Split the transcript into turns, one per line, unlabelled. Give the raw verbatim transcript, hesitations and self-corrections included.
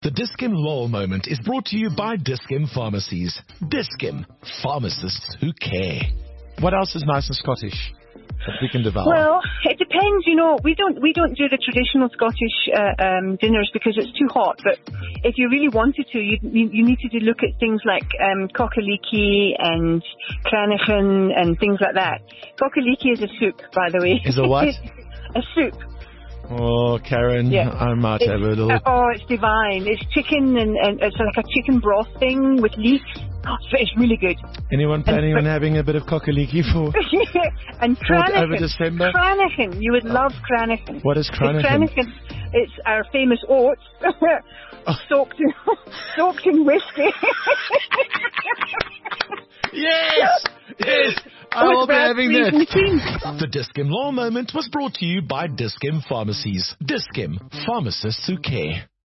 The Dis-Chem Lowell moment is brought to you by Dis-Chem Pharmacies. Dis-Chem, pharmacists who care.
What else is nice and Scottish that we can devour?
Well, it depends. You know, we don't we don't do the traditional Scottish uh, um, dinners because it's too hot. But if you really wanted to, you you, you needed to look at things like um, cockaliki and cranachan and things like that. Cockaliki is a soup, by the way.
Is a what?
A soup.
Oh, Karen,
Yeah.
I might
It's,
have a little...
uh, oh, it's divine. It's chicken and, and it's like a chicken broth thing with leeks. Oh, so it's really good.
Anyone planning
and-
on having a bit of cockaliki for...
And
For over
cranachan.
December?
Cranachan. You would love cranachan.
What is
The
cranachan?
cranachan, it's our famous oats soaked in, soaked in whiskey.
Yes! Yes! I will be having that.
The Dis-Chem Lowell moment was brought to you by Dis-Chem Pharmacies. Dis-Chem, pharmacists who care.